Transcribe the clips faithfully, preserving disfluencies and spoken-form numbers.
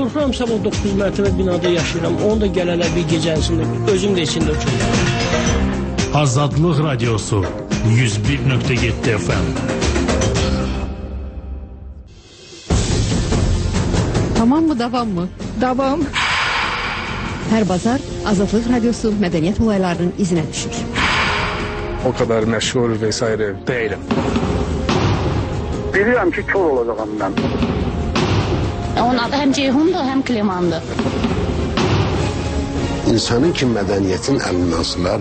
qorxuram, sabah doqquz mərtəbə binada yaşayıram. Onu da gələlər bir gecəsində, özüm də içində uçuram. Azadlıq Radiosu yüz bir nöqtə yeddi F M. Tamam mı, davam mı? Davam. Hər bazar Azadlıq Radiosu mədəniyyət olaylarının izinə düşür. O kadar məşğul vesaire değilim. Bilirəm ki, kör olacağım mən. Onun adı həm Ceyhundur, həm Klimandır. İnsanın ki mədəniyyətin əlindən asılar,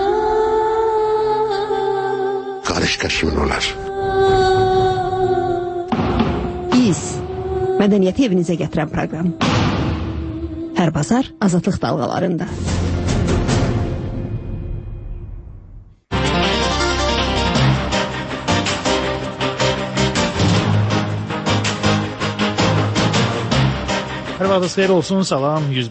qarışqa kimin olar? Biz mədəniyyəti evinizə gətirən proqram. Hər bazar Azadlıq dalğalarında. Hər vaxtınız xeyir olsun, salam. yüz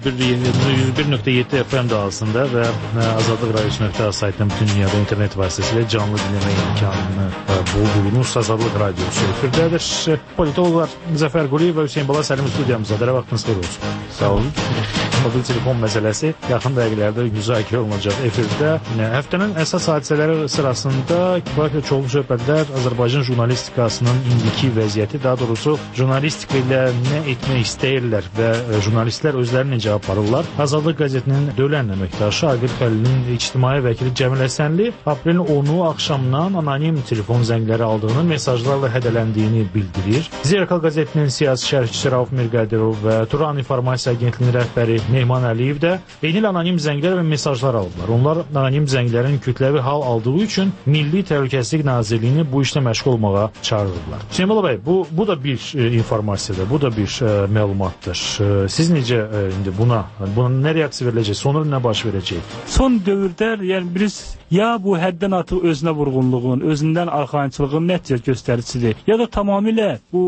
bir nöqtə yeddi F M dalğasında və Azadlıq Radiosu nöqtə az saytının bütün dünyada internet vasitəsilə canlı dinləmə imkanını bulduğunuz Azadlıq Radiosu efirdədir. Politologlar Zəfər Quliyev və Hüseyin Bala Səlim studiyamızdadır. Hər vaxtınız xeyir olsun. Sağ olun. Mobil telefon məsələsi yaxın dəqiqələrdə müzakirə olunacaq efirdə. Həftənin əsas hadisələri sırasında kifayət və çoxlu söhbətlər Azərbaycan jurnalistikasının indiki vəziyyəti, daha doğrusu jurnalistika ilə nə etmək istəyirlər və jurnalistlər özləri necə aparırlar. Azadlıq qəzetinin dövlən əməkdaşı Aqil Xəlilin ictimai vəkili Cəmil Həsənli aprelin onu axşamdan anonim telefon zəngləri aldığını, mesajlarla hədələndiyini bildirir. Zerkal qəzetinin siyasi şərhçisi Rauf Mirqadirov və Turan İnformasiya Agentliyinin rəhbəri Mehman Əliyev də eyni anonim zənglər və mesajlar aldılar. Onlar anonim zənglərin kütləvi hal aldığı üçün Milli Təhlükəsizlik Nazirliyini bu işlə məşğul olmağa çağırırlar. Hüseyin Bala bəy, bu, bu da bir e, informasiyadır, bu da bir e, məlumatdır. E, siz necə e, indi buna, buna nə reaksiya veriləcək, sonra nə baş verəcək? Son dövrdə, yəni biz ya bu həddən artıq özünə vurğunluğun, özündən arxayınçılığın nəticə göstəricisidir, ya da tamamilə bu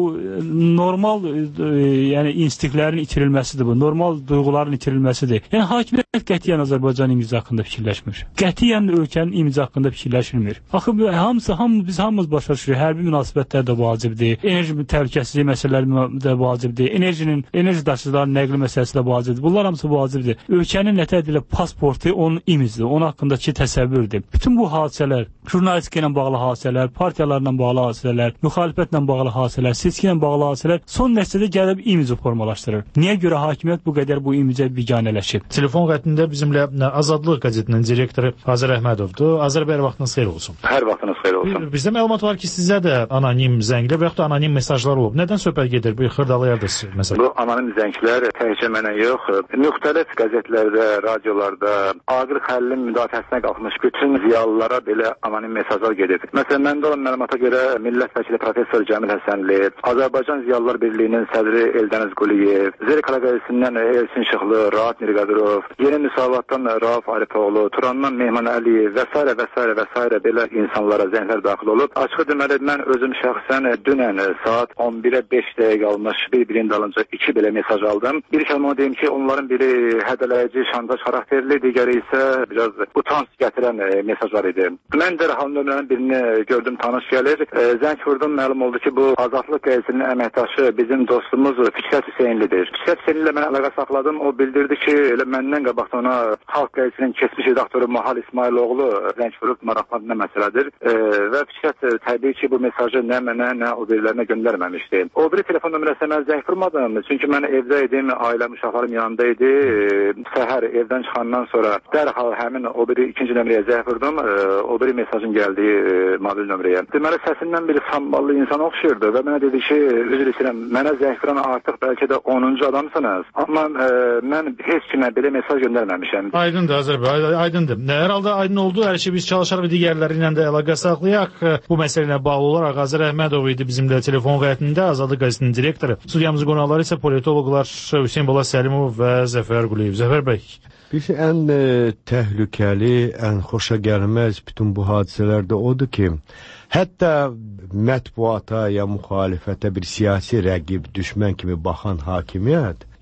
normal e, yəni instinktlərin itirilməsidir bu, normal duyğuların itirilməsidir. Yəni hakimiyyət qətiyyən Azərbaycan imicə haqqında fikirləşmir. Qətiyyən ölkənin imicə haqqında fikirləşmir. Axı hamısı, hamı, biz hamımız başa düşürük, hərbi münasibətlər də vacibdir, enerji təhlükəsizliyi məsələləri də vacibdir, enerjinin, enerji daşıyıcıların nəqli məsələsi də vacibdir. Bunlar hamısı vacibdir. Ölkənin nətər edilə pasportu onun imicidir, onun haqqındakı təsəvvür. Bütün bu hadisələr, jurnalistika ilə bağlı hadisələr, partiyalarla bağlı hadisələr, müxalifətlə bağlı hadisələr, seçki ilə bağlı hadisələr son nəticədə gəlib imici formalaşdırır. Niyə görə hakimiyyət bu qədər bu imicə biganələşib? Telefon xəttində bizimlə Azadlıq qəzetinin direktoru Azər Əhmədovdur. Azər bəy, vaxtınız xeyir olsun. Hər vaxtınız xeyir olsun. Bizdə məlumat var ki, sizə də anonim zənglər və yaxud da anonim mesajlar olub. Nədən söhbət gedir? Bir xırdalayardınız məsələn. Bu anonim zənglər təkcə mənə yox, müxtəlif qəzetlərdə, radiolarda, Aqil Xəlilin müdafiəsinə qalxmış bütün ziyalılara belə anonim mesajlar gedir. Məsələn, məndə olan məlumata görə millət vəkili professor Cəmil Həsənli, Azərbaycan Ziyalılar Birliyinin sədri Eldəniz Quliyev, Zerkal qəzetisindən Elçin Şıxlı, Rahat Mirqadirov, Yeni Müsavatdan Rauf Arifoğlu, Turandan Mehman Əliyev və s. və s. və s. belə insanlara zənglər daxil olub. Açığı deməli, mən özüm şəxsən dünən saat on birə beş dəqiqə qalmış bir-birinin dalınca iki belə mesaj aldım. Bir kəlmə deyim ki, onların biri hədələyici, şantaj xarakterli, digəri isə biraz utanç gətirən mesajlar idi. Mən dərhal nömrənin birini gördüm, tanış gəlir. E, zəng vurdum, məlum oldu ki, bu Azadlıq qəzetinin əməkdaşı bizim dostumuz Fikrət Hüseynlidir. Fikrət Hüseynli ilə mən əlaqə saxladım. O bildirdi ki, elə məndən qabaq ona Xalq qəzetinin keçmiş redaktoru Mahal İsmailoğlu zəng vurub maraqlanan məsələdir. E, və Fikrət təbii ki, bu mesajı nə mənə, nə o birilərinə göndərməmişdi. O biri telefon nömrəsinə mən zəng vurmadım. Çünki mən evdə idim, ailəm, uşaqlarım yanında idi. E, səhər evdən çıxandan sonra dərhal həmin o biri ikinci nömrəyə zəng vurdum. E, o biri mesajın gəldiyi e, mobil nömrəyə. Deməli, səsindən biri samballı insan oxşuyurdu və mənə dedi ki, üzr istəyirəm, mənə zəng vuran artıq bəlkə də onuncu adamsınız. Amma e, mən heç kimə belə mesaj göndərməmişəm. Aydındır Azər bəy, aydındır. Hər halda aydın oldu. Hər şey biz çalışarıq və digərləri ilə də əlaqə saxlayaq. Bu məsələ ilə bağlı olaraq Azər Əhmədov idi bizimlə telefon xəttində, Azadlıq qəzetinin direktoru. Studiyamızın qonaqları isə politologlar Hüseyin Bala Səlimov və Zəfər Quliyev. Zəfər bəy. Bir şey, ən e, təhlükəli, ən xoşa gəlməz bütün bu hadisələrdə odur ki, hətta mətbuata ya müxalifətə bir siyasi rəqib, düşmən kimi baxan hakimiyyət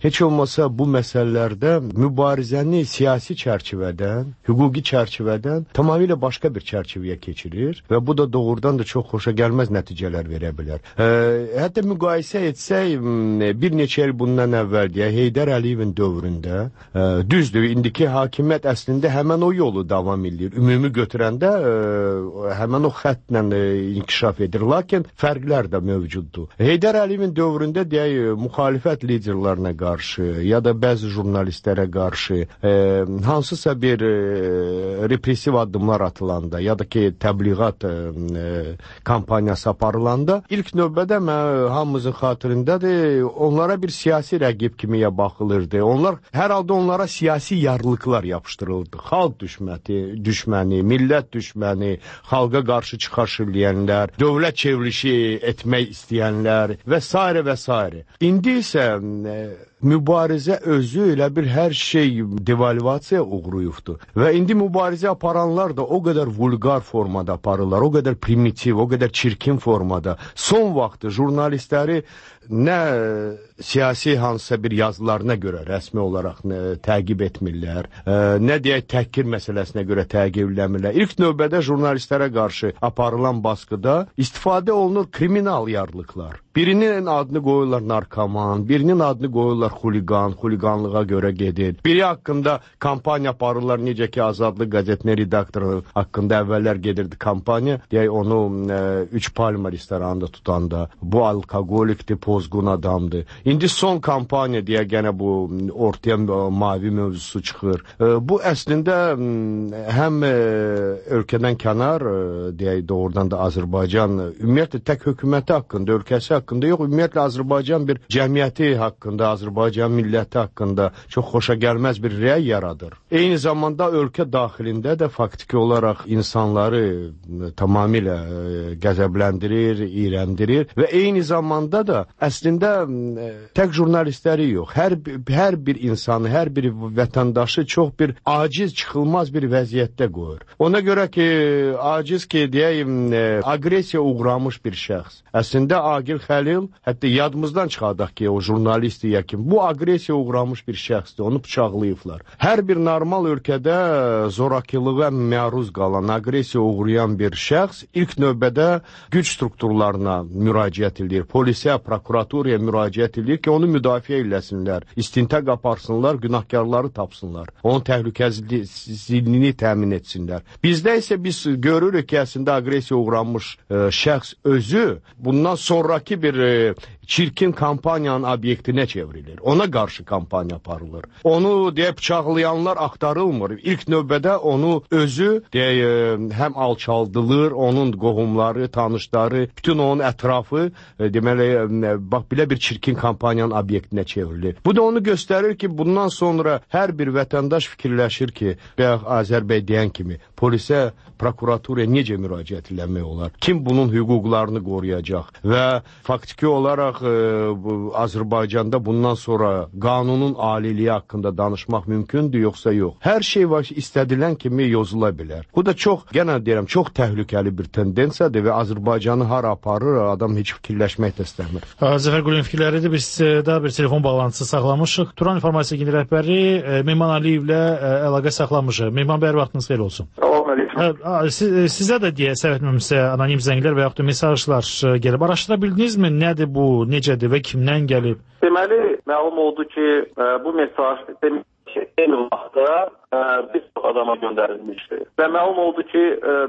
heç olmasa bu məsələlərdə mübarizəni siyasi çərçivədən, hüquqi çərçivədən tamamilə başqa bir çərçivəyə keçirir və bu da doğrudan da çox xoşagəlməz nəticələr verə bilər. E, hətta müqayisə etsək, bir neçə il bundan əvvəl deyə Heydər Əliyevin dövründə e, düzdür, indiki hakimiyyət əslində həmən o yolu davam edir. Ümumi götürəndə e, həmən o xəttlə e, inkişaf edir, lakin fərqlər də mövcuddur. Heydər Əliyevin dövründə deyək, müxalifət liderlərinə qarşı ya da bəzi jurnalistlərə qarşı e, hansısa bir e, repressiv addımlar atılanda ya da ki təbliğat e, kampaniyası aparılanda ilk növbədə mən hamımızın xatirindədir, onlara bir siyasi rəqib kimiyə baxılırdı. Onlar hər halda onlara siyasi yarlıqlar yapışdırıldı. Xalq düşməni, düşməni, millət düşməni, xalqa qarşı çıxış edənlər, dövlət çevrilişi etmək istəyənlər və s. və s. İndi isə e, mübarizə özü elə bir hər şey devalvasiyaya uğrayıbdır. Və indi mübarizə aparanlar da o qədər vulqar formada aparırlar, o qədər primitiv, o qədər çirkin formada. Son vaxtı jurnalistləri nə siyasi hansısa bir yazılarına görə rəsmi olaraq nə, təqib etmirlər, ə, nə deyək təhqir məsələsinə görə təqib eləmirlər. İlk növbədə jurnalistlərə qarşı aparılan baskıda istifadə olunur kriminal yarlıqlar. Birinin adını qoyurlar narkoman, birinin adını qoyurlar xuliqan, xuliqanlığa görə gedir. Biri haqqında kampaniya aparırlar, necə ki Azadlıq qəzetinin redaktoru haqqında əvvəllər gedirdi kampaniya, deyək onu ə, üç palma restoranında tutanda, bu alkogolikdir, pozğun adamdır. İndi son kampaniya deyə gənə bu ortaya mavi mövzusu çıxır. Bu əslində həm ölkədən kənar, deyək doğrudan da Azərbaycan, ümumiyyətlə tək hökuməti haqqında, ölkəsi haqqında yox, ümumiyyətlə Azərbaycan bir cəmiyyəti haqqında, Azərbaycan milləti haqqında çox xoşagəlməz bir rəy yaradır. Eyni zamanda ölkə daxilində də faktiki olaraq insanları tamamilə qəzəbləndirir, iyrəndirir və eyni zamanda da əslində tək jurnalistləri yox, hər, hər bir insanı, hər bir vətəndaşı çox bir aciz, çıxılmaz bir vəziyyətdə qoyur. Ona görə ki, aciz ki, deyəyim, agresiya uğramış bir şəxs. Əslində Agil Xəlil, hətta yadımızdan çıxardaq ki, o jurnalist deyək ki, bu agresiya uğramış bir şəxsdir, onu bıçaqlayıblar. Hər bir normal ölkədə zorakılığa məruz qalan, agresiya uğrayan bir şəxs ilk növbədə güc strukturlarına müraciət edir, polisə, prokuraturaya müraciət edir ki, onu müdafiə eləsinlər, istintaq aparsınlar, günahkarları tapsınlar, onun təhlükəsizliyini təmin etsinlər. Bizdə isə biz görürük ki, əslində agresiya uğramış e, şəxs özü bundan sonraki bir e, çirkin kampaniyanın obyektinə çevrilir. Ona qarşı kampaniya aparılır. Onu deyək bıçaqlayanlar axtarılmır. İlk növbədə onu özü deyək həm alçaldılır, onun qohumları, tanışları, bütün onun ətrafı e, deməli bax belə bir çirkin kampaniyanın obyektinə çevrilir. Bu da onu göstərir ki, bundan sonra hər bir vətəndaş fikirləşir ki, bayaq Azər bəy deyən kimi, polisə, prokuraturaya necə müraciət eləmək olar? Kim bunun hüquqlarını qoruyacaq? Və faktiki olaraq e, bu, Azərbaycanda bundan sonra qanunun aliliyi haqqında danışmaq mümkündür, yoxsa yox? Hər şey var, istədilən kimi yozula bilər. Bu da çox, genel deyirəm, çox təhlükəli bir tendensiyadır və Azərbaycanı hara aparır, adam heç fikirləşmək də istəmir. Zəfər Qulun fikirləridir. Biz daha bir telefon bağlantısı saxlamışıq. Turan İnformasiya Agentliyi rəhbəri Mehman Aliyevlə əlaqə saxlamışıq. Mehman bəy, vaxtınız xeyir olsun. Siz, sizə də deyə səhv etməmişsə anonim zənglər və yaxud da mesajlar gəlib. Araşdıra bildinizmi? Nədir bu, necədir və kimdən gəlib? Deməli, məlum oldu ki, bu mesaj eyni vaxtda bir çox adama göndərilmişdi. Və məlum oldu ki,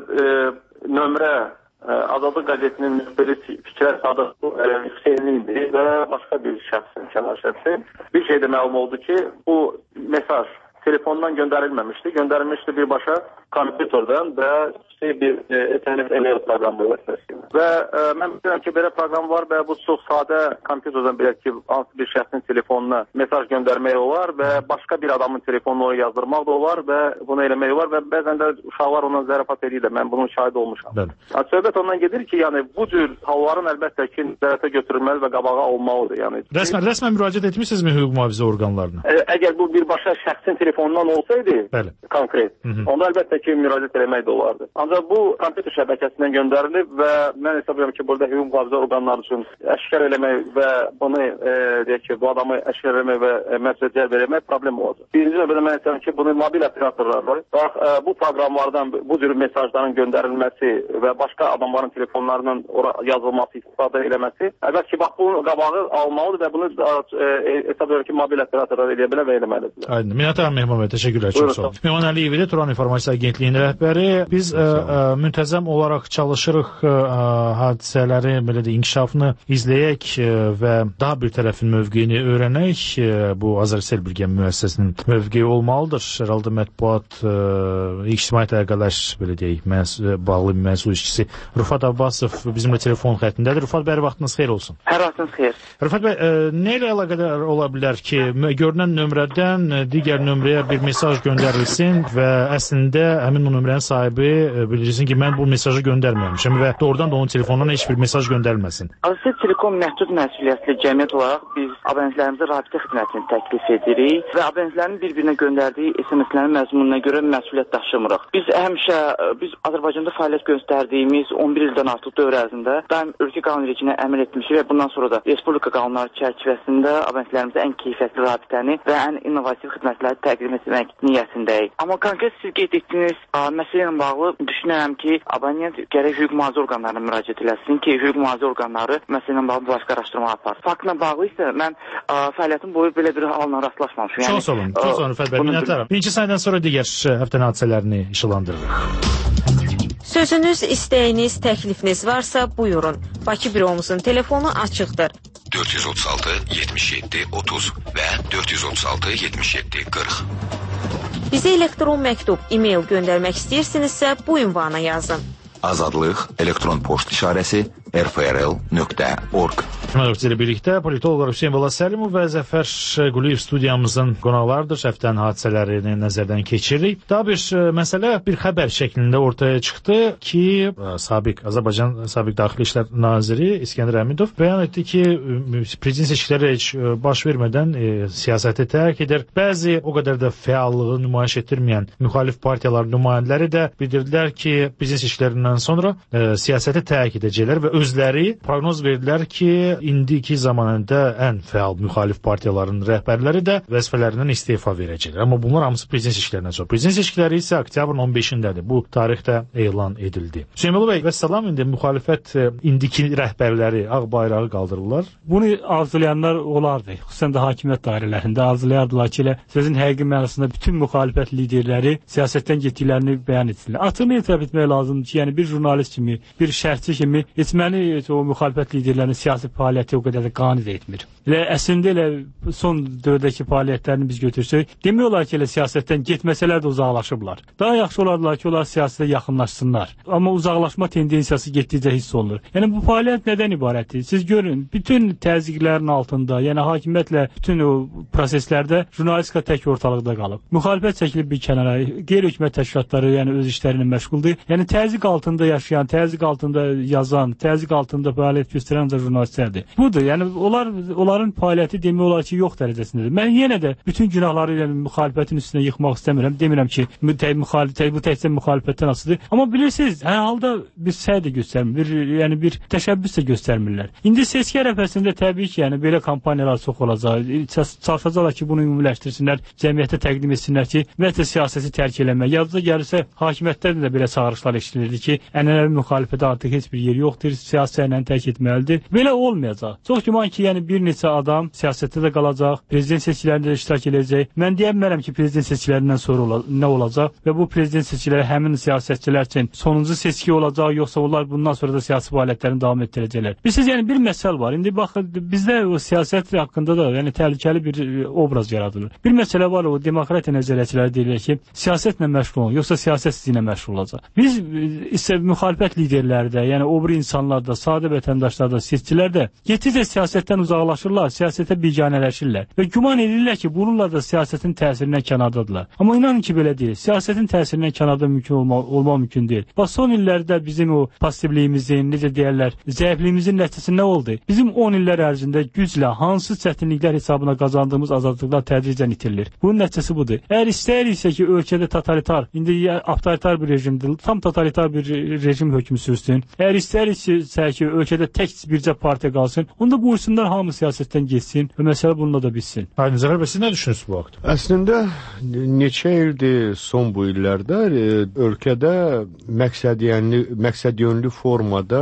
nömrə Azadlıq qəzetinin müxbiri Fikrət Sadıq Hüseyni idi və başqa bir şəxsin, kənar şəxsin. Bir şey də məlum oldu ki, bu mesaj telefondan göndərilməmişdi. Göndərilmişdi birbaşa kompüterdən və bir etənif e-mail proqramı var. Və e, mən bilirəm ki, belə proqram var və bu çox sadə kompüterdən bilək ki, hansı bir şəxsin telefonuna mesaj göndərmək olar və başqa bir adamın telefonunu yazdırmaq da olar və bunu eləmək olar və bəzən də uşaqlar ondan zərafat edir də, mən bunun şahidi olmuşam. Söhbət ondan gedir ki, yəni bu cür halların əlbəttə ki, nəzarətə götürülməli və qabağa olmalıdır. Yəni, rəsmən, rəsmən müraciət etmişsinizmi hüquq mühafizə orqanlarına? Ə, əgər bu birbaşa şəxsin telefonundan olsaydı, bəli, konkret, Hı -hı. onda əlbəttə ki, müraciət eləmək də olardı. Ancaq bu kompüter şəbəkəsindən göndərilib və mən hesab edirəm ki, burada hüquq mühafizə orqanları üçün əşkar eləmək və bunu e, deyək ki, bu adamı əşkar eləmək və e, məsuliyyət cəlb eləmək problem olacaq. Birinci növbədə mən hesab edirəm ki, bunu mobil operatorlar bax, e, bu proqramlardan bu cür mesajların göndərilməsi və başqa adamların telefonlarının ora yazılması, istifadə eləməsi, əlbəttə ki, bax bunun qabağı almalıdır və bunu e, hesab edirəm ki, mobil operatorlar eləyə bilər və eləməlidirlər. Aydın. Minət Əmin Mehman bəy, təşəkkürlər, çox sağ olun. Mehman Əliyev idi, Turan İnformasiya Agentliyinin rəhbəri. Biz ə, ə, müntəzəm olaraq çalışırıq ə, hadisələri, belə də inkişafını izləyək ə, və daha bir tərəfin mövqeyini öyrənək. Ə, bu Azərsel Birgə müəssisəsinin mövqeyi olmalıdır. Herhalde mətbuat ə, ictimaiyyət əlaqələr, belə deyək, məs bağlı bir məsul işçisi Rüfat Abbasov bizimlə telefon xəttindədir. Rüfat bəy, vaxtınız xeyir olsun. Hər vaxtınız xeyir. Rüfat bəy, ə, nə ilə əlaqədar ola bilər ki, görünən nömrədən digər nömrəyə bir mesaj göndərilsin və əslində həmin o nömrənin sahibi bildirsin ki, mən bu mesajı göndərməmişəm və doğrudan da onun telefonundan heç bir mesaj göndərilməsin. Azərbaycan Telekom məhdud məsuliyyətli cəmiyyət olaraq biz abonentlərimizə rabitə xidmətini təklif edirik və abonentlərin bir-birinə göndərdiyi S M S-lərin məzmununa görə məsuliyyət daşımırıq. Biz həmişə biz Azərbaycanda fəaliyyət göstərdiyimiz on bir ildən artıq dövr ərzində daim ölkə qanun rejimine əməl etmişik və bundan sonra da Respublika qanunları çərçivəsində abonentlərimizə ən keyfiyyətli rabitəni və ən innovativ xidmətləri təqdim etmək niyyətindəyik. Amma konkret siz qeyd etdiyiniz məsələ ilə bağlı düşünürəm ki, abonent gərək hüquq mühafizə orqanlarına müraciət etsin ki, hüquq mühafizə orqanları məsələ ilə bağlı başqa araşdırma aparır. Faktla bağlı isə mən ə, fəaliyyətim boyu belə bir halına rastlaşmamışam. Yəni, çox olun, çox olun Rüfət bəy, minnətdaram. Birinci saydan sonra digər həftənin hadisələrini işılandırırıq. Sözünüz, istəyiniz, təklifiniz varsa buyurun. Bakı büromuzun telefonu açıqdır. dörd yüz otuz altı yetmiş yeddi otuz və dörd yüz otuz altı yetmiş yeddi qırx. Bizə elektron məktub, e-mail göndərmək istəyirsinizsə bu ünvana yazın. Azadlıq, elektron poçt işarəsi r f r l nöqtə org. Ilə birlikdə politologlar Hüseyn Valasəlimov və Zəfər Quliyev studiyamızın qonaqlarıdır. Həftənin hadisələrini nəzərdən keçiririk. Daha bir məsələ bir xəbər şəklində ortaya çıxdı ki, sabiq Azərbaycan sabiq Daxili İşlər Naziri İskəndər Əmidov bəyan etdi ki, prezident seçkiləri heç baş vermədən e, siyasəti tərk edir. Bəzi o qədər də fəallığı nümayiş etdirməyən müxalif partiyaların nümayəndələri də bildirdilər ki, prezident seçkilərindən sonra e, siyasəti tərk edəcəklər və özləri proqnoz verdilər ki, indiki zamanında ən fəal müxalif partiyaların rəhbərləri də vəzifələrindən istefa verəcəklər. Amma bunlar hamısı prezident seçkilərindən sonra. Prezident seçkiləri isə oktyabrın on beşindədir. Bu tarixdə elan edildi. Hüseyn bəy, vəssalam, indi müxalifət indiki rəhbərləri ağ bayrağı qaldırırlar. Bunu arzulayanlar olardı. Xüsusən də hakimiyyət dairələrində arzulayardılar ki, elə sözün həqiqi mənasında bütün müxalifət liderləri siyasətdən getdiklərini bəyan etsinlər. Açığını etiraf etmək lazımdır ki, yəni bir jurnalist kimi, bir şərhçi kimi etməli o müxalifət liderlərinin siyasi fəaliyyəti o qədər də qane də etmir. Elə əslində elə son dövrdəki fəaliyyətlərini biz götürsək, demək olar ki, elə siyasətdən getməsələr də uzaqlaşıblar. Daha yaxşı olardılar ki, onlar siyasətə yaxınlaşsınlar. Amma uzaqlaşma tendensiyası getdikcə hiss olunur. Yəni bu fəaliyyət nədən ibarətdir? Siz görün, bütün təzyiqlərin altında, yəni hakimiyyətlə bütün o proseslərdə jurnalistika tək ortalıqda qalıb. Müxalifət çəkilib bir kənara, qeyri-hökumət təşkilatları yəni öz işlərinə məşğuldur. Yəni təzyiq altında yaşayan, təzyiq altında yazan, təzyiq altında fəaliyyət göstərən də jurnalistlərdir. Budur, yəni onlar onların fəaliyyəti demək olar ki, yox dərəcəsindədir. Mən yenə də bütün günahları ilə müxalifətin üstünə yıxmaq istəmirəm. Demirəm ki, müxalifət bu təkcə müxalifətdən asılıdır. Amma bilirsiniz, hər halda bir səy də göstərmir, bir, yəni bir təşəbbüs də göstərmirlər. İndi seçki ərəfəsində təbii ki, yəni belə kampaniyalar çox olacaq. Çalışacaqlar ki, bunu ümumiləşdirsinlər, cəmiyyətə təqdim etsinlər ki, ümumiyyətlə siyasəti tərk eləmək. Yazıda gəlirsə, hakimiyyətdən də belə çağırışlar eşidilirdi ki, ənənəvi müxalifətə artıq heç bir yeri yoxdur, siyasətlə tərk etməlidir. Belə olmayacaq. Çox güman ki, yəni bir neçə adam siyasətdə də qalacaq, prezident seçkilərində də iştirak edəcək. Mən deyə bilmərəm ki, prezident seçkilərindən sonra ola nə olacaq və bu prezident seçkiləri həmin siyasətçilər üçün sonuncu seçki olacaq, yoxsa onlar bundan sonra da siyasi fəaliyyətlərini davam etdirəcəklər. Bilirsiniz, yəni bir məsələ var. İndi baxın, bizdə o siyasət haqqında da yəni təhlükəli bir obraz yaradılır. Bir məsələ var, o demokratiya nəzəriyyəçiləri deyirlər ki, siyasətlə məşğul olun, yoxsa siyasət sizinlə məşğul olacaq. Biz isə müxalifət liderləri də, yəni o biri insanlar da, sadə vətəndaşlar da, seçicilər də getdikcə siyasətdən uzaqlaşırlar, siyasətə biganələşirlər və güman edirlər ki, bununla da siyasətin təsirindən kənardadırlar. Amma inanın ki, belə deyil. Siyasətin təsirindən kənarda mümkün olma, olma mümkün deyil. Bax, son illərdə bizim o passivliyimizin, necə deyərlər, zəifliyimizin nəticəsi nə oldu? Bizim on illər ərzində güclə hansı çətinliklər hesabına qazandığımız azadlıqlar tədricən itirilir. Bunun nəticəsi budur. Əgər istəyiriksə ki, ölkədə totalitar, indi avtoritar bir rejimdir, tam totalitar bir rejim hökmü sürsün. Əgər istəyiriksə ki, ölkədə tək bircə partiya qalsın, onda buyursunlar hamı siyasətdən geçsin və məsələ bununla da bitsin. Hayır, Zəfər bəy, siz nə düşünürsünüz bu haqda? Əslində, neçə ildir son bu illərdə ölkədə məqsədyönlü, məqsədyönlü formada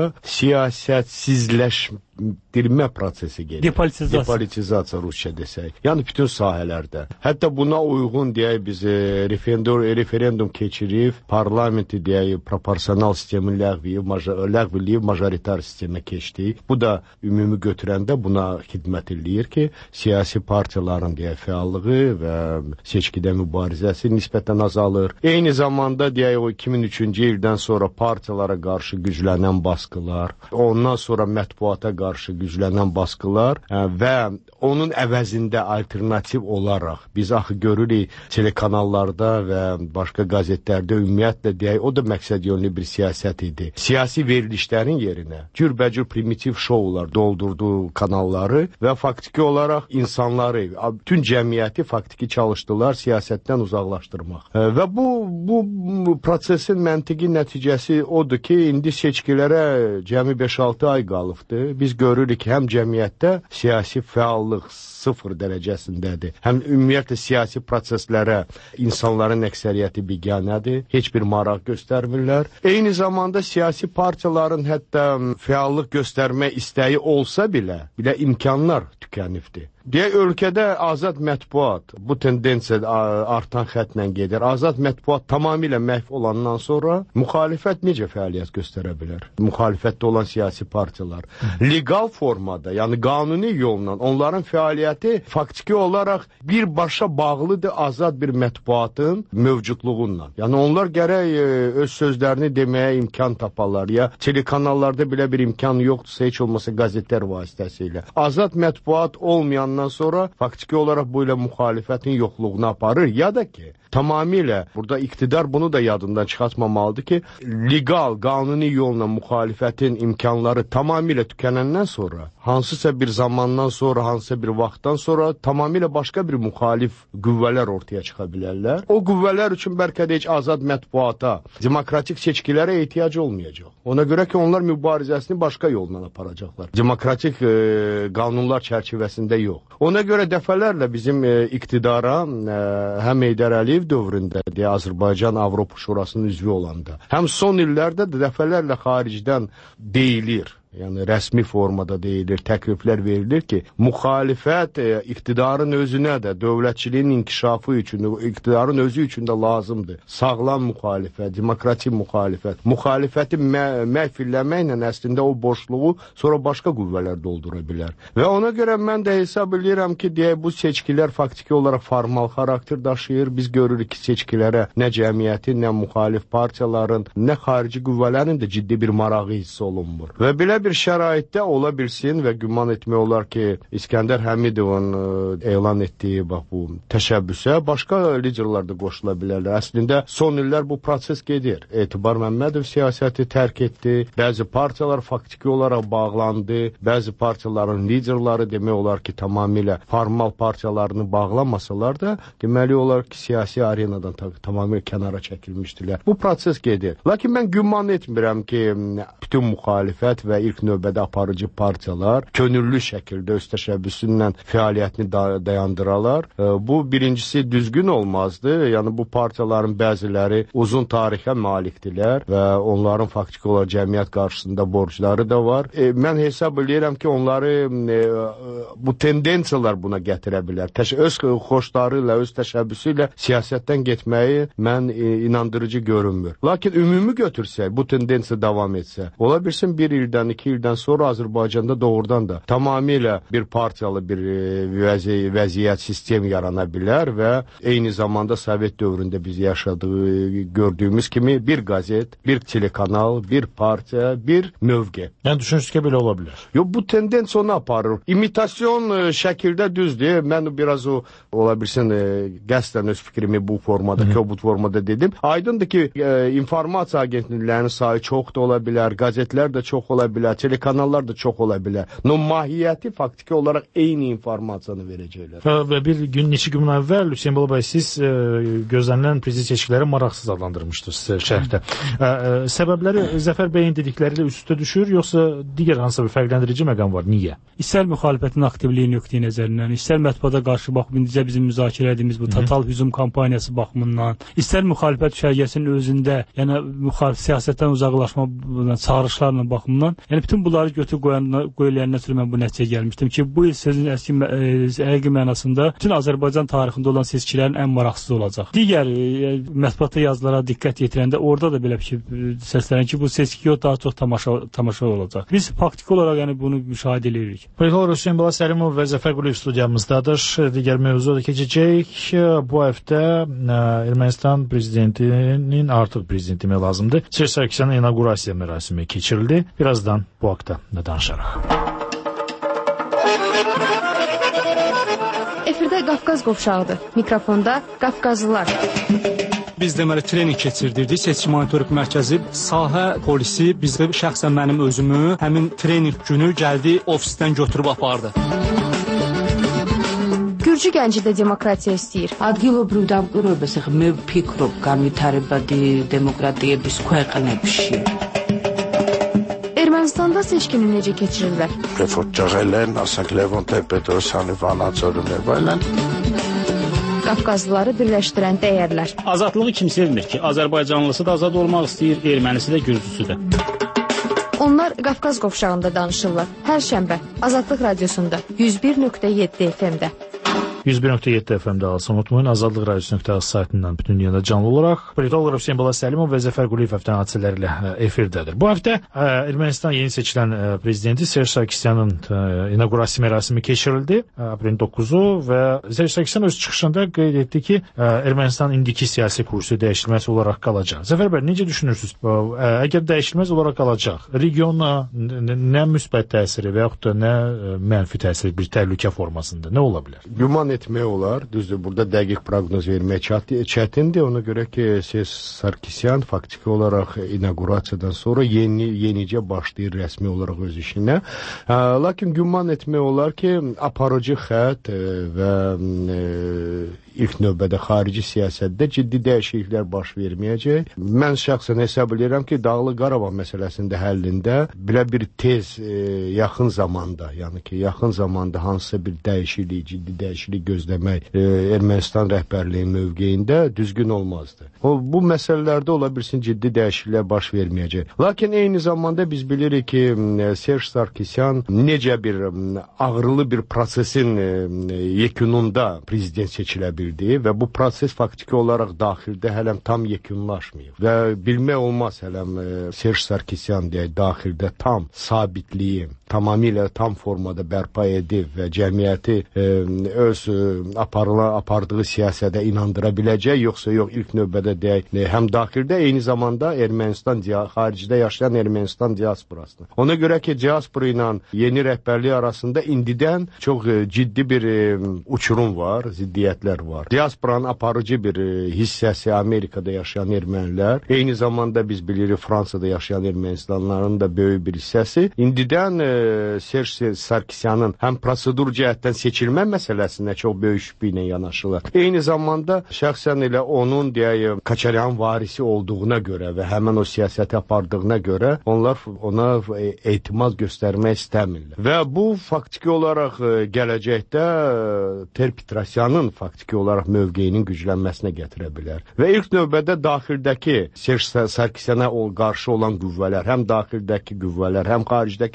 siyasətsizləşdirmə prosesi gedir. Depolitizasiya. Depolitizasiya Rusça desək. Yəni bütün sahələrdə. Hətta buna uyğun deyək biz referendum, referendum keçirib, parlamenti deyək proporsional sistemin ləğviyib, ləğv eləyib, majoritar sistemə keçdik. Bu da ümumi götürəndə buna xidmət eləyir ki, siyasi partiyaların deyək fəallığı və seçkidə mübarizəsi nisbətən azalır. Eyni zamanda deyək o iki min üçüncü ildən sonra partiyalara qarşı güclənən baskılar, ondan sonra mətbuata qarşı güclənən baskılar və onun əvəzində alternativ olaraq biz axı görürük telekanallarda və başqa qəzetlərdə ümumiyyətlə deyək, o da məqsədyönlü bir siyasət idi. Siyasi verilişlərin yerinə cürbəcür primitiv şoular doldurdu kanalları və faktiki olaraq insanları, bütün cəmiyyəti faktiki çalışdılar siyasətdən uzaqlaşdırmaq. Və bu, bu prosesin məntiqi nəticəsi odur ki, indi seçkilərə cəmi beş altı ay qalıbdır. Biz görürük ki, həm cəmiyyətdə siyasi fəallıq sıfır dərəcəsindədir. Həm ümumiyyətlə siyasi proseslərə insanların əksəriyyəti biganədir, heç bir maraq göstərmirlər. Eyni zamanda siyasi partiyaların hətta fəallıq göstərmə istəyi olsa belə, belə imkanlar tükənibdir. Deyək, ölkədə azad mətbuat bu tendensiya artan xətlə gedir. Azad mətbuat tamamilə məhv olandan sonra müxalifət necə fəaliyyət göstərə bilər? Müxalifətdə olan siyasi partiyalar. Legal formada, yəni qanuni yolla onların fəaliyyəti faktiki olaraq birbaşa bağlıdır azad bir mətbuatın mövcudluğundan. Yəni onlar gərək öz sözlərini deməyə imkan taparlar. Ya telekanallarda belə bir imkan yoxdursa, heç olmasa qəzetlər vasitəsilə. Azad mətbuat olmayan sonra faktiki olaraq bu ilə müxalifətin yoxluğuna aparır, ya da ki, tamamilə burada iqtidar bunu da yadından çıxartmamalıdır ki, legal, qanuni yolla müxalifətin imkanları tamamilə tükənəndən sonra, hansısa bir zamandan sonra, hansısa bir vaxtdan sonra tamamilə başqa bir müxalif qüvvələr ortaya çıxa bilərlər. O qüvvələr üçün bəlkə də heç azad mətbuata, demokratik seçkilərə ehtiyac olmayacaq. Ona görə ki, onlar mübarizəsini başqa yolla aparacaqlar. Demokratik e, qanunlar çərçivəsində yox. Ona görə dəfələrlə bizim e, iqtidara e, həm Heydər Əliyev dövründə deyə Azərbaycan Avropa Şurasının üzvü olanda, həm son illərdə də dəfələrlə xaricdən deyilir, yəni rəsmi formada deyilir, təkliflər verilir ki, müxalifət e, iqtidarın özünə də, dövlətçiliyin inkişafı üçün, iqtidarın özü üçün də lazımdır. Sağlam müxalifət, demokratik müxalifət. Müxalifəti mə məhvilləməklə əslində o boşluğu sonra başqa qüvvələr doldura bilər. Və ona görə mən də hesab edirəm ki, deyək, bu seçkilər faktiki olaraq formal xarakter daşıyır. Biz görürük ki, seçkilərə nə cəmiyyətin, nə müxalif partiyaların, nə xarici qüvvələrin də ciddi bir marağı hiss olunmur. Və belə bir şəraitdə ola bilsin və güman etmək olar ki, İskəndər Həmidovun elan etdiyi bax, bu təşəbbüsə başqa liderlər də qoşula bilərlər. Əslində son illər bu proses gedir. Etibar Məmmədov siyasəti tərk etdi, bəzi partiyalar faktiki olaraq bağlandı, bəzi partiyaların liderləri demək olar ki, tamamilə formal partiyalarını bağlamasalar da, deməli olar ki, siyasi arenadan tamamilə kənara çəkilmişdilər. Bu proses gedir. Lakin mən güman etmirəm ki, bütün müxalifət və ilk növbədə aparıcı partiyalar könüllü şəkildə öz təşəbbüsündən fəaliyyətini dayandıralar. Bu birincisi düzgün olmazdı. Yəni bu partiyaların bəziləri uzun tarixə malikdirlər və onların faktiki olaraq cəmiyyət qarşısında borcları da var. E, mən hesab edirəm ki, onları e, bu tendensiyalar buna gətirə bilər. Təş öz xoşları ilə, öz təşəbbüsü ilə siyasətdən getməyi mən e, inandırıcı görünmür. Lakin ümumi götürsək, bu tendensiya davam etsə, ola bilsin bir ildən iki ildən sonra Azərbaycanda doğrudan da tamamilə bir partiyalı bir vəzi, vəziyyət sistem yarana bilər və eyni zamanda Sovet dövründə biz yaşadığı, gördüyümüz kimi bir qazet, bir telekanal, bir partiya, bir mövqe. Yəni düşünürsünüz ki, belə ola bilər? Yox, bu tendens onu aparır. İmitasyon e, şəkildə düzdür. Mən biraz o, ola bilsin, e, qəsdən öz fikrimi bu formada, kobud formada dedim. Aydındır ki, e, informasiya agentliklərinin sayı çox da ola bilər, qazetlər də çox ola bilər, telekanallar da çox ola bilər. No mahiyyəti faktiki olaraq eyni informasiyanı verəcəklər. Və bir gün, neçə gün əvvəl Hüseyn Balabəy, siz e, gözlənilən prezident seçkiləri maraqsız adlandırmışdınız şərhdə. E, e, səbəbləri Zəfər bəyin dedikləri ilə üst-üstə düşür, yoxsa digər hansısa bir fərqləndirici məqam var? Niyə? İstər müxalifətin aktivliyi nöqteyi nəzərindən, istər mətbuata qarşı baxıb indicə bizim müzakirə etdiyimiz bu total hücum kampaniyası baxımından, istər müxalifət düşərgəsinin özündə, yəni müxalif siyasətdən uzaqlaşma çağırışlarla baxımından, yəni bütün bunları götür qoyulayandan sonra mən bu nəticəyə gəlmişdim ki, bu il sözün əski həqiqi mənasında bütün Azərbaycan tarixində olan seçkilərin ən maraqsız olacaq. Digər e, mətbuatda yazılara diqqət yetirəndə orada da belə bir şey səslənir ki, bu seçki yox, daha çox tamaşa tamaşa olacaq. Biz faktiki olaraq yəni bunu müşahidə edirik. Politolog Hüseyn Bala Səlimov və Zəfər Quliyev studiyamızdadır. Digər mövzuda keçəcək. Bu həftə Ermənistan prezidentinin, artıq prezident demək lazımdır, Serj Sarkisyanın inaugurasiya mərasimi keçirildi. Birazdan bu haqda danışarıq. Efirdə Qafqaz qovşağıdır. Mikrofonda Qafqazlılar. Biz deməli trening keçirdirdik. Seçki monitorinq mərkəzi, sahə polisi bizdə şəxsən mənim özümü həmin trening günü gəldi ofisdən götürüb apardı. Gürcü gənci də demokratiya istəyir. ადგილობრივ დამკვირვებელს ახლა მე ვფიქრობ განვითარებადი დემოკრატიების ქვეყნებში. Ermənistanda seçkini necə keçirirlər? Reformçılar, ասենք Լևոն Տեր-Պետրոսյանի Վանաձորն եւ այլն. Qafqazlıları birləşdirən dəyərlər. Azadlığı kim sevmir ki? Azərbaycanlısı da azad olmaq istəyir, ermənisi də, gürcüsü də. Onlar Qafqaz qovşağında danışırlar. Hər şənbə Azadlıq radiosunda yüz bir nöqtə yeddi F M-də. yüz bir nöqtə yeddi F M-də alsın, unutmayın, Azadlıq radiosu nöqtə az saytından bütün dünyada canlı olaraq politolog Hüseyn Bala Səlimov və Zəfər Quliyev həftənin hadisələri ilə efirdədir. Bu həftə Ermənistan yeni seçilən prezidenti Serj Sarkisyanın inaugurasiya mərasimi keçirildi, aprelin doqquzu, və Serj Sarkisyan öz çıxışında qeyd etdi ki, Ermənistan indiki siyasi kursu dəyişilməz olaraq qalacaq. Zəfər bəy, necə düşünürsünüz? Əgər dəyişilməz olaraq qalacaq, regiona nə müsbət təsiri və yaxud da nə mənfi təsiri bir təhlükə formasında nə ola bilər? Güman etmək olar. Düzdür, burada dəqiq proqnoz vermək çətindir. Ona görə ki, Serj Sarkisyan faktiki olaraq inaugurasiyadan sonra yeni yenicə başlayır rəsmi olaraq öz işinə. Lakin güman etmək olar ki, aparıcı xətt və e, ilk növbədə xarici siyasətdə ciddi dəyişikliklər baş verməyəcək. Mən şəxsən hesab edirəm ki, Dağlıq Qarabağ məsələsində həllində belə bir tez, e, yaxın zamanda, yəni ki, yaxın zamanda hansısa bir dəyişiklik, ciddi dəyişiklik gözləmək e, Ermənistan rəhbərliyi mövqeyində düzgün olmazdı. O, bu məsələlərdə ola bilsin ciddi dəyişikliklər baş verməyəcək. Lakin eyni zamanda biz bilirik ki, Serj Sarkisyan necə bir ağrılı bir prosesin e, yekununda prezident seçilə bildi və bu proses faktiki olaraq daxildə hələm tam yekunlaşmayıb. Və bilmək olmaz hələm e, Serj Sarkisyan deyək, daxildə tam sabitliyi tamamilə tam formada bərpa edib və cəmiyyəti e, öz e, aparıla, apardığı siyasədə inandıra biləcək, yoxsa yox, ilk növbədə deyək, e, həm daxildə, eyni zamanda Ermənistan, xaricdə yaşayan Ermənistan diasporasını. Ona görə ki, diaspora ilə yeni rəhbərlik arasında indidən çox e, ciddi bir e, uçurum var, ziddiyyətlər var. Diasporanın aparıcı bir e, hissəsi Amerikada yaşayan ermənilər, eyni zamanda biz bilirik Fransada yaşayan Ermənistanların da böyük bir hissəsi indidən e, Serj Sarkisyanın həm prosedur cəhətdən seçilmə məsələsinə çox böyük şübhə ilə yanaşırlar. Eyni zamanda şəxsən elə onun deyək, Kaçaryan varisi olduğuna görə və həmin o siyasəti apardığına görə onlar ona etimad göstərmək istəmirlər. Və bu faktiki olaraq gələcəkdə Ter-Petrosyanın faktiki olaraq mövqeyinin güclənməsinə gətirə bilər. Və ilk növbədə daxildəki Serj Sarkisyana qarşı olan qüvvələr, həm daxildəki qüvvələr, həm xaricdəki qüvvələr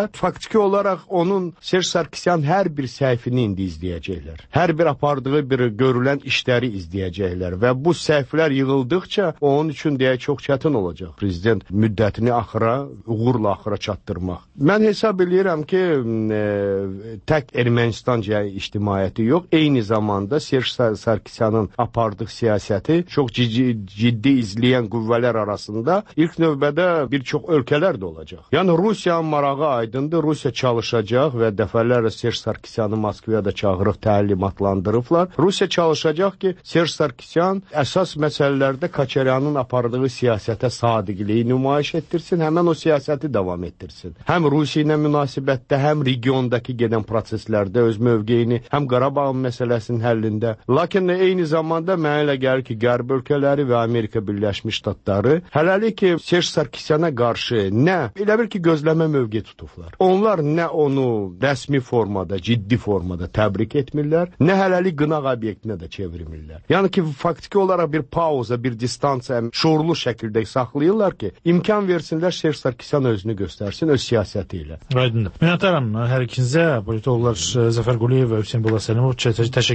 edəcəklər. Faktiki olaraq onun Serj Sarkisyan hər bir səhvini indi izləyəcəklər. Hər bir apardığı bir görülən işləri izləyəcəklər və bu səhvlər yığıldıqca onun üçün deyə çox çətin olacaq prezident müddətini axıra, uğurla axıra çatdırmaq. Mən hesab edirəm ki, e, tək Ermənistan ictimaiyyəti yox, eyni zamanda Serj Sarkisyanın apardığı siyasəti çox ciddi, ciddi izləyən qüvvələr arasında ilk növbədə bir çox ölkələr də olacaq. Yəni Rusiyanın marağı aydındır, Rusiya çalışacaq və dəfələrlə Serj Sarkisyanı Moskvaya da çağırıb təlimatlandırıblar. Rusiya çalışacaq ki, Serj Sarkisyan əsas məsələlərdə Koçaryanın apardığı siyasətə sadiqliyi nümayiş etdirsin, həmən o siyasəti davam etdirsin. Həm Rusiya ilə münasibətdə, həm regiondakı gedən proseslərdə öz mövqeyini, həm Qarabağ məsələsinin həllində. Lakin eyni zamanda mənə elə gəlir ki, Qərb ölkələri və Amerika Birləşmiş Ştatları hələlik ki, Serj Sarkisyana qarşı nə, elə bir ki, gözləmə mövqe tutublar. Onlar nə onu rəsmi formada, ciddi formada təbrik etmirlər, nə hələlik qınaq obyektinə də çevirmirlər. Yəni ki, faktiki olaraq bir pauza, bir distansiya şuurlu şəkildə saxlayırlar ki, imkan versinlər Serj Sarkisyan özünü göstərsin öz siyasəti ilə. Aydındır. Minnətdaram hər ikinizə, politologlar Zəfər Quliyev və Hüseyn Bolasəlimov təşəkkür